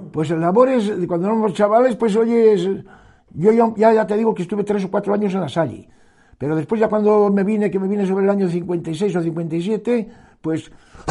Pues en labores, cuando éramos chavales, pues oye, yo ya te digo que estuve 3 o 4 años en la Salle. Pero después ya cuando me vine sobre el año 56 o 57, pues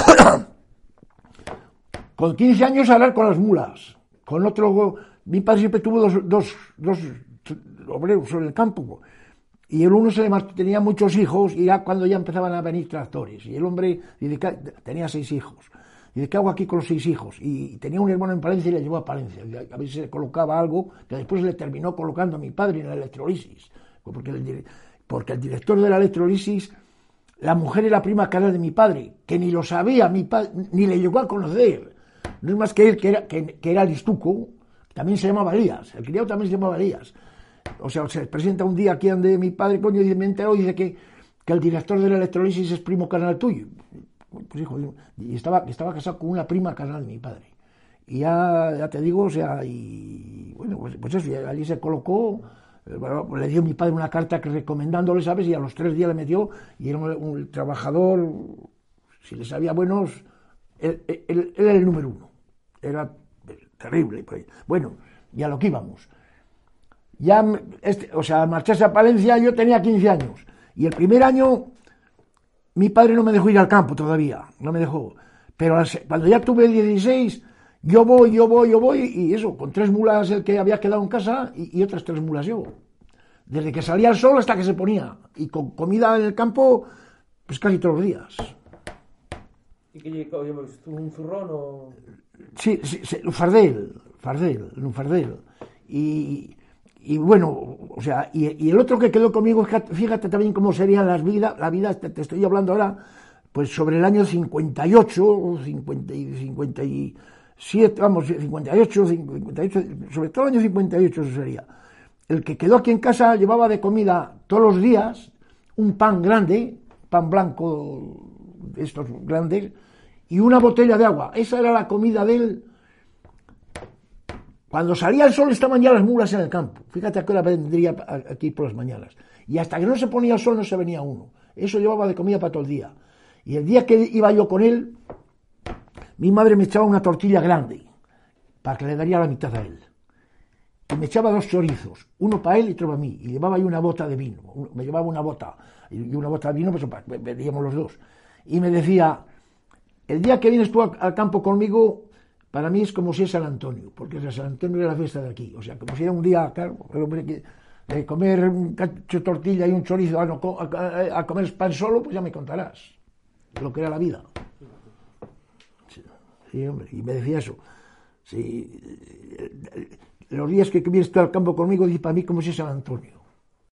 con 15 años a hablar con las mulas. Con otro, mi padre siempre tuvo dos obreros sobre el campo. Y el uno tenía muchos hijos y ya cuando ya empezaban a venir tractores. Y el hombre tenía 6 hijos. Y dice, ¿qué hago aquí con los 6 hijos? Y tenía un hermano en Palencia y le llevó a Palencia. A ver si se colocaba algo que después le terminó colocando a mi padre en la electrolisis. Porque el director de la electrolisis, la mujer era prima carnal de mi padre, que ni lo sabía mi padre, ni le llegó a conocer. No es más que él, que era listuco, también se llamaba Elías. El criado también se llamaba Elías. O sea, se presenta un día aquí donde mi padre, coño, y me enteró y dice que el director de la electrolisis es primo carnal tuyo. Pues hijo, y estaba casado con una prima carnal de mi padre. Y ya te digo, o sea, y bueno, pues eso, y allí se colocó, le dio mi padre una carta recomendándole, ¿sabes? Y a los 3 días le metió, y era un trabajador, si le sabía buenos, él era el número 1. Era terrible. Pues. Bueno, y a lo que íbamos. Ya, o sea, al marcharse a Palencia yo tenía 15 años. Y el primer año mi padre no me dejó ir al campo todavía, no me dejó. Pero cuando ya tuve 16, yo voy, y eso, con 3 mulas el que había quedado en casa y otras 3 mulas yo. Desde que salía el sol hasta que se ponía. Y con comida en el campo, pues casi todos los días. ¿Y qué llegó? ¿Un zurrón o...? Sí, un fardel. Y bueno, o sea, y el otro que quedó conmigo, fíjate también cómo sería la vida, te estoy hablando ahora, pues sobre el año 58, 57, vamos, 58, sobre todo el año 58 eso sería. El que quedó aquí en casa llevaba de comida todos los días un pan grande, pan blanco, de estos grandes, y una botella de agua. Esa era la comida de él. Cuando salía el sol estaban ya las mulas en el campo. Fíjate a qué hora vendría aquí por las mañanas. Y hasta que no se ponía el sol no se venía uno. Eso llevaba de comida para todo el día. Y el día que iba yo con él, mi madre me echaba una tortilla grande para que le daría la mitad a él. Y me echaba 2 chorizos, uno para él y otro para mí. Y llevaba yo una bota de vino. Me llevaba una bota. Y una bota de vino, pues bebíamos los dos. Y me decía, el día que vienes tú al campo conmigo... Para mí es como si es San Antonio, porque San Antonio era la fiesta de aquí. O sea, como si era un día, claro, de comer un cacho de tortilla y un chorizo a comer pan solo, pues ya me contarás lo que era la vida. Sí, hombre, y me decía eso. Sí, los días que vienes tú al campo conmigo, dice para mí como si es San Antonio.